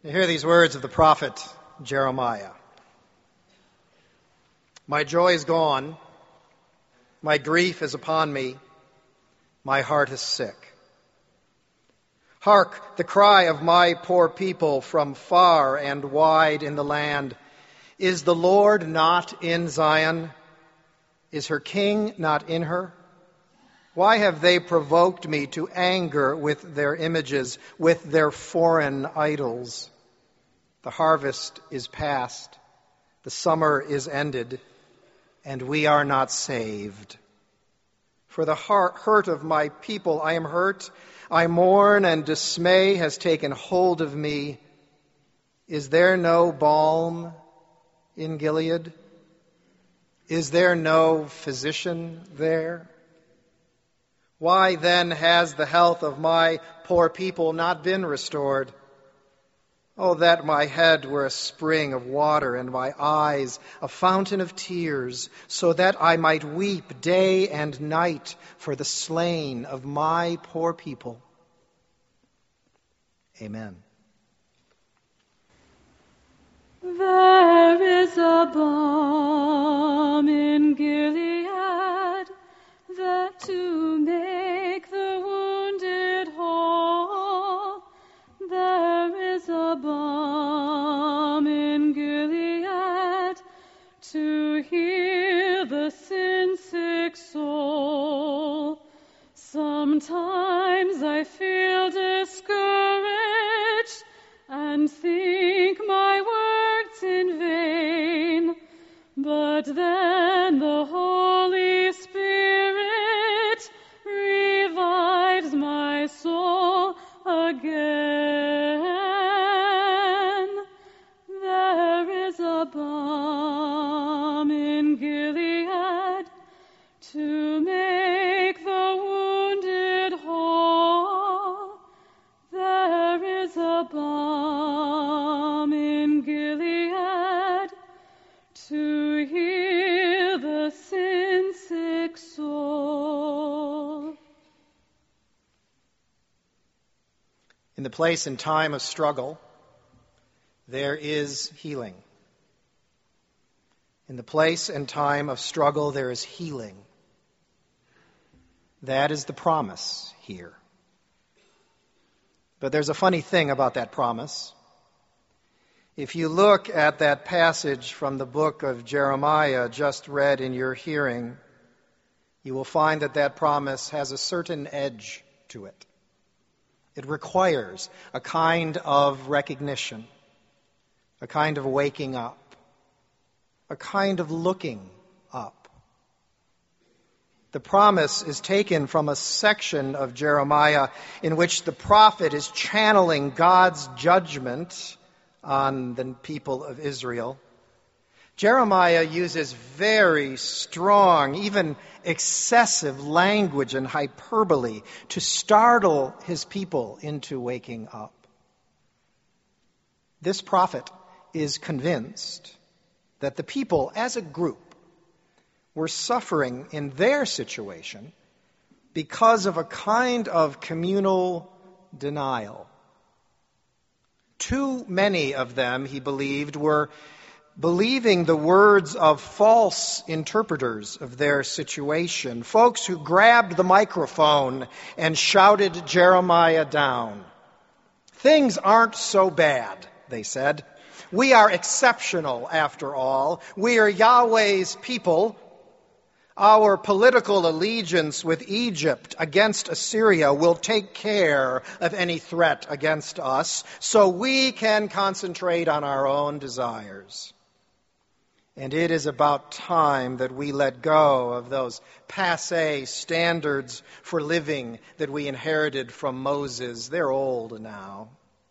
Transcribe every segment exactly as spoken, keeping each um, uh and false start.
You hear these words of the prophet Jeremiah. My joy is gone. My grief is upon me. My heart is sick. Hark, the cry of my poor people from far and wide in the land. Is the Lord not in Zion? Is her king not in her? Why have they provoked me to anger with their images, with their foreign idols? The harvest is past, the summer is ended, and we are not saved. For the hurt of my people I am hurt. I mourn, and dismay has taken hold of me. Is there no balm in Gilead? Is there no physician there? Why then has the health of my poor people not been restored? Oh, that my head were a spring of water and my eyes a fountain of tears, so that I might weep day and night for the slain of my poor people. Amen. There is a balm in Gilead, that to make the wounded whole. There is a balm in Gilead to heal the sin-sick soul. Sometimes I feel discouraged and think my work's in vain, but then the Holy Spirit revives my soul again. There is a balm in Gilead to make the wounded whole. There is a balm in Gilead to heal the sin-sick soul. In the place and time of struggle, there is healing. In the place and time of struggle, there is healing. That is the promise here. But there's a funny thing about that promise. If you look at that passage from the book of Jeremiah just read in your hearing, you will find that that promise has a certain edge to it. It requires a kind of recognition, a kind of waking up, a kind of looking up. The promise is taken from a section of Jeremiah in which the prophet is channeling God's judgment on the people of Israel. Jeremiah uses very strong, even excessive language and hyperbole to startle his people into waking up. This prophet is convinced that the people as a group were suffering in their situation because of a kind of communal denial. Too many of them, he believed, were believing the words of false interpreters of their situation, folks who grabbed the microphone and shouted Jeremiah down. Things aren't so bad, they said. We are exceptional, after all. We are Yahweh's people. Our political allegiance with Egypt against Assyria will take care of any threat against us, so we can concentrate on our own desires. And it is about time that we let go of those passé standards for living that we inherited from Moses. They're old now.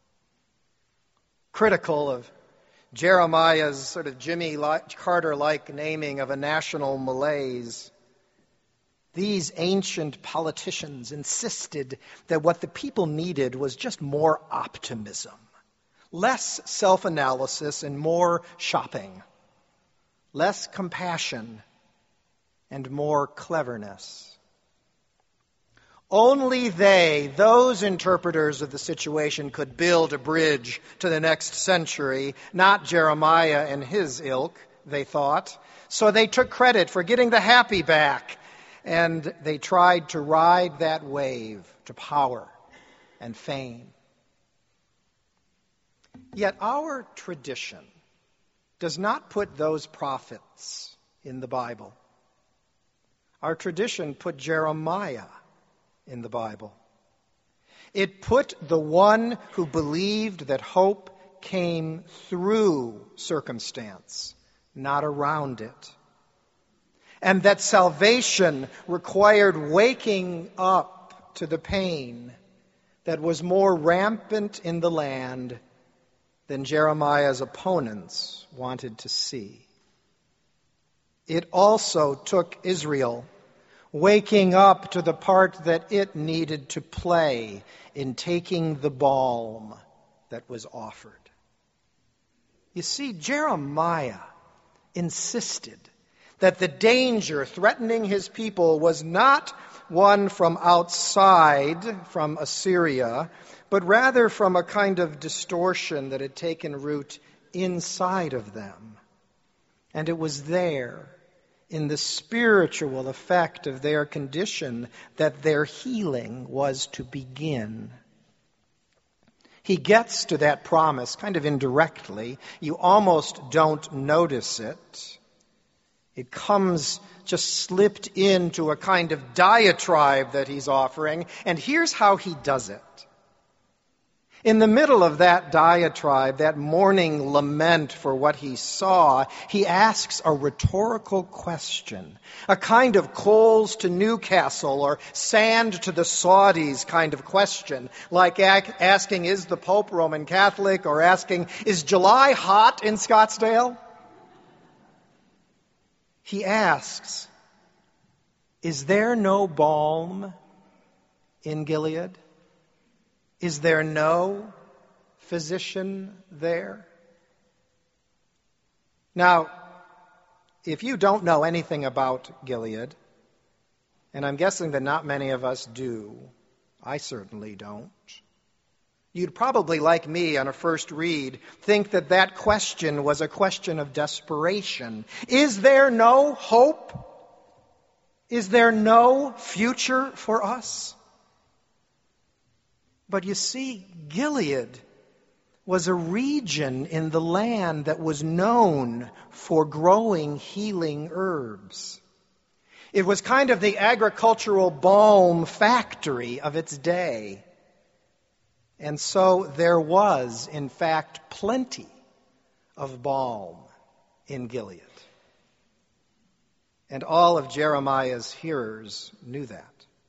Critical of Jeremiah's sort of Jimmy Carter-like naming of a national malaise, these ancient politicians insisted that what the people needed was just more optimism, less self-analysis and more shopping, less compassion and more cleverness. Only they, those interpreters of the situation, could build a bridge to the next century, not Jeremiah and his ilk, they thought. So they took credit for getting the happy back, and they tried to ride that wave to power and fame. Yet our tradition does not put those prophets in the Bible. Our tradition put Jeremiah in the Bible. It put the one who believed that hope came through circumstance, not around it, and that salvation required waking up to the pain that was more rampant in the land than Jeremiah's opponents wanted to see. It also took Israel waking up to the part that it needed to play in taking the balm that was offered. You see, Jeremiah insisted that the danger threatening his people was not one from outside, from Assyria, but rather from a kind of distortion that had taken root inside of them. And it was there, in the spiritual effect of their condition, that their healing was to begin. He gets to that promise kind of indirectly. You almost don't notice it. It comes just slipped into a kind of diatribe that he's offering, and here's how he does it. In the middle of that diatribe, that mourning lament for what he saw, he asks a rhetorical question, a kind of coals to Newcastle or sand to the Saudis kind of question, like asking, is the Pope Roman Catholic, or asking, is July hot in Scottsdale? He asks, is there no balm in Gilead? Is there no physician there? Now, if you don't know anything about Gilead, and I'm guessing that not many of us do, I certainly don't, you'd probably, like me on a first read, think that that question was a question of desperation. Is there no hope? Is there no future for us? But you see, Gilead was a region in the land that was known for growing healing herbs. It was kind of the agricultural balm factory of its day. And so there was, in fact, plenty of balm in Gilead. And all of Jeremiah's hearers knew that.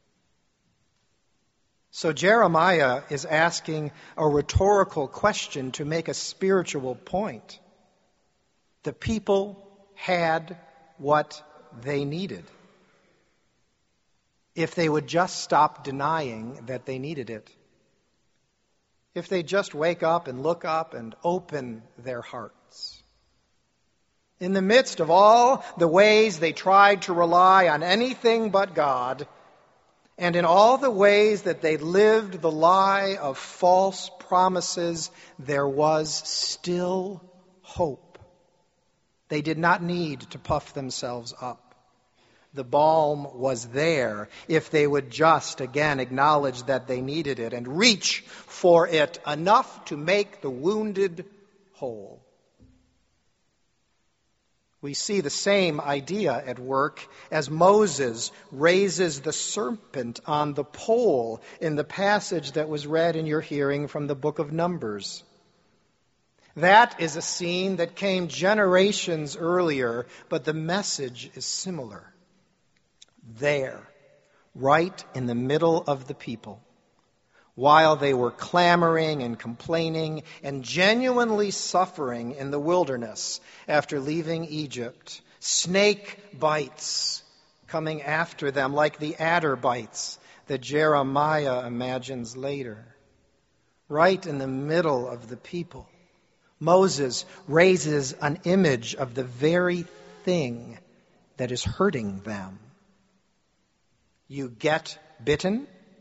So Jeremiah is asking a rhetorical question to make a spiritual point. The people had what they needed, if they would just stop denying that they needed it. If they just wake up and look up and open their hearts. In the midst of all the ways they tried to rely on anything but God, and in all the ways that they lived the lie of false promises, there was still hope. They did not need to puff themselves up. The balm was there if they would just, again, acknowledge that they needed it and reach for it enough to make the wounded whole. We see the same idea at work as Moses raises the serpent on the pole in the passage that was read in your hearing from the book of Numbers. That is a scene that came generations earlier, but the message is similar. There, right in the middle of the people, while they were clamoring and complaining and genuinely suffering in the wilderness after leaving Egypt, snake bites coming after them like the adder bites that Jeremiah imagines later. Right in the middle of the people, Moses raises an image of the very thing that is hurting them. You get bitten,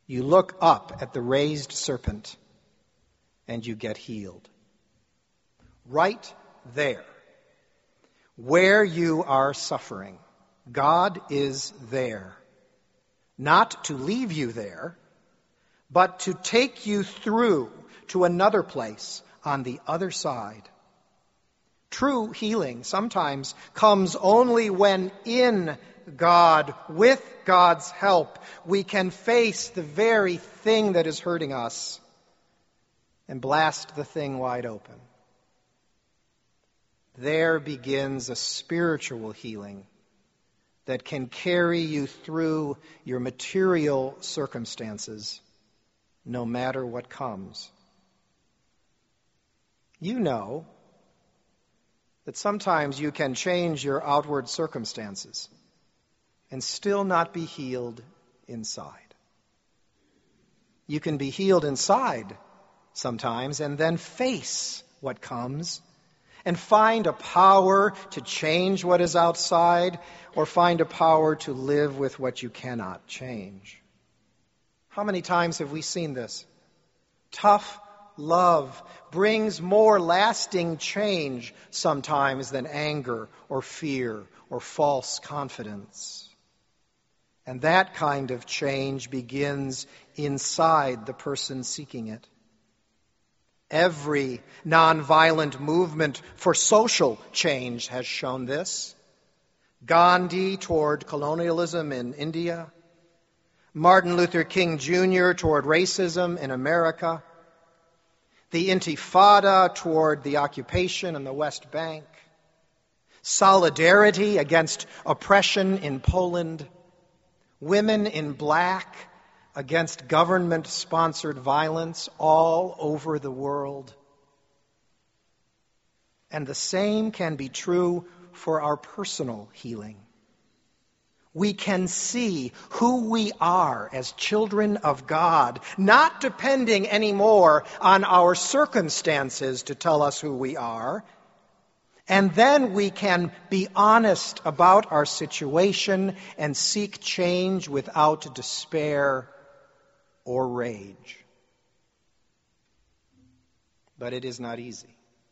You look up at the raised serpent and you get healed. Right there, where you are suffering, God is there. Not to leave you there, but to take you through to another place on the other side. True healing sometimes comes only when in God, with God's help, we can face the very thing that is hurting us and blast the thing wide open. There begins a spiritual healing that can carry you through your material circumstances, no matter what comes. You know that sometimes you can change your outward circumstances and still not be healed inside. You can be healed inside sometimes and then face what comes and find a power to change what is outside or find a power to live with what you cannot change. How many times have we seen this? Tough love brings more lasting change sometimes than anger or fear or false confidence. And that kind of change begins inside the person seeking it. Every nonviolent movement for social change has shown this. Gandhi toward colonialism in India, Martin Luther King Junior toward racism in America, the Intifada toward the occupation in the West Bank, solidarity against oppression in Poland, women in black against government-sponsored violence all over the world. And the same can be true for our personal healing. We can see who we are as children of God, not depending anymore on our circumstances to tell us who we are. And then we can be honest about our situation and seek change without despair or rage. But it is not easy.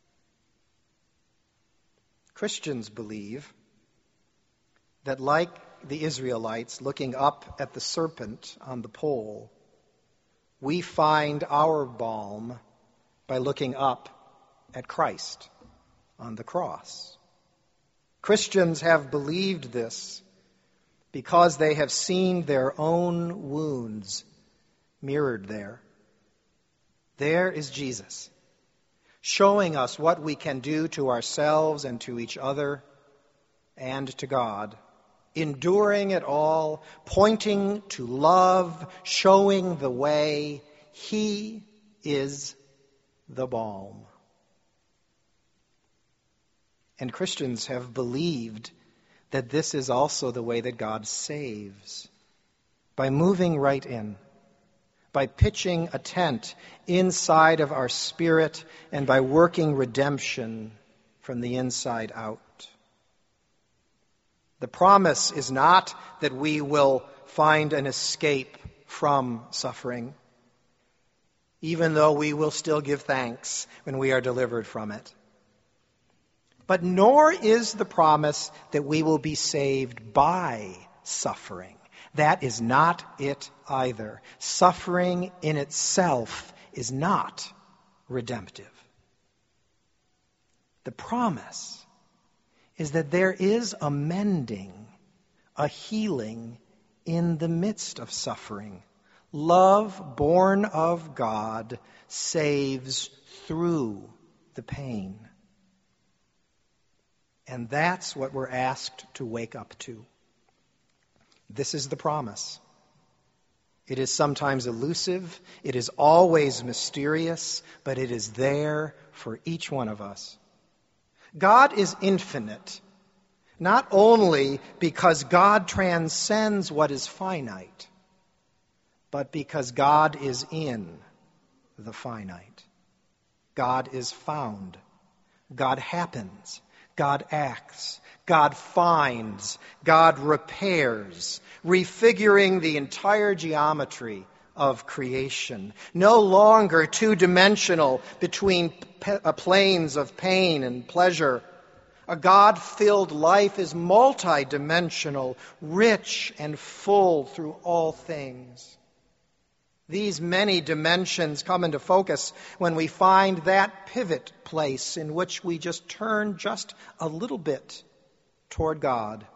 Christians believe that, like the Israelites looking up at the serpent on the pole, we find our balm by looking up at Christ on the cross. Christians have believed this because they have seen their own wounds mirrored there. There is Jesus, showing us what we can do to ourselves and to each other and to God, enduring it all, pointing to love, showing the way. He is the balm. And Christians have believed that this is also the way that God saves, by moving right in, by pitching a tent inside of our spirit and by working redemption from the inside out. The promise is not that we will find an escape from suffering, even though we will still give thanks when we are delivered from it. But nor is the promise that we will be saved by suffering. That is not it either. Suffering in itself is not redemptive. The promise is that there is a mending, a healing in the midst of suffering. Love born of God saves through the pain. And that's what we're asked to wake up to. This is the promise. It is sometimes elusive. It is always mysterious, but it is there for each one of us. God is infinite, not only because God transcends what is finite, but because God is in the finite. God is found. God happens. God acts. God finds. God repairs, refiguring the entire geometry of creation, no longer two-dimensional between p- planes of pain and pleasure. A God-filled life is multidimensional, rich and full through all things. These many dimensions come into focus when we find that pivot place in which we just turn just a little bit toward God.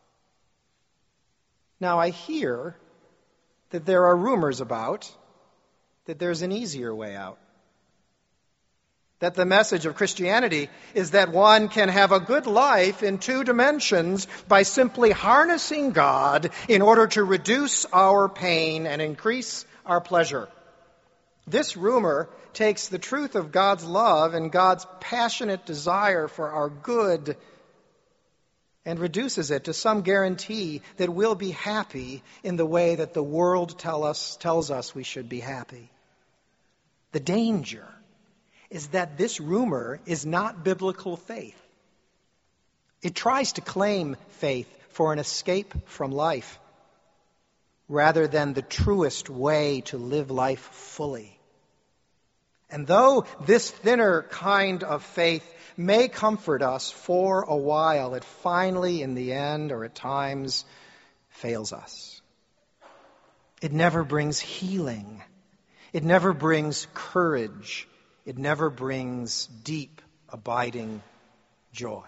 Now, I hear that there are rumors about that there's an easier way out. That the message of Christianity is that one can have a good life in two dimensions by simply harnessing God in order to reduce our pain and increase our pleasure. This rumor takes the truth of God's love and God's passionate desire for our good and reduces it to some guarantee that we'll be happy in the way that the world tell us, tells us we should be happy. The danger is that this rumor is not biblical faith. It tries to claim faith for an escape from life rather than the truest way to live life fully. And though this thinner kind of faith may comfort us for a while, it finally, in the end, or at times, fails us. It never brings healing. It never brings courage. It never brings deep, abiding joy.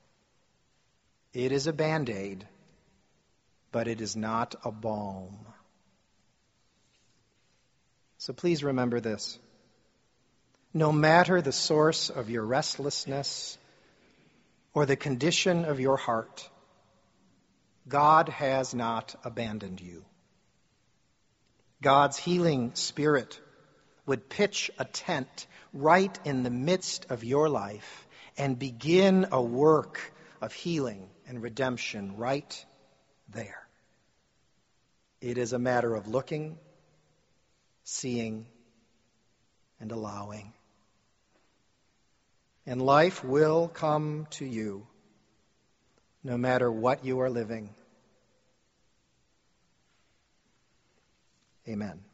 It is a Band-Aid, but it is not a balm. So please remember this. No matter the source of your restlessness or the condition of your heart, God has not abandoned you. God's healing Spirit would pitch a tent right in the midst of your life and begin a work of healing and redemption right there. It is a matter of looking, seeing, and allowing. And life will come to you no matter what you are living. Amen.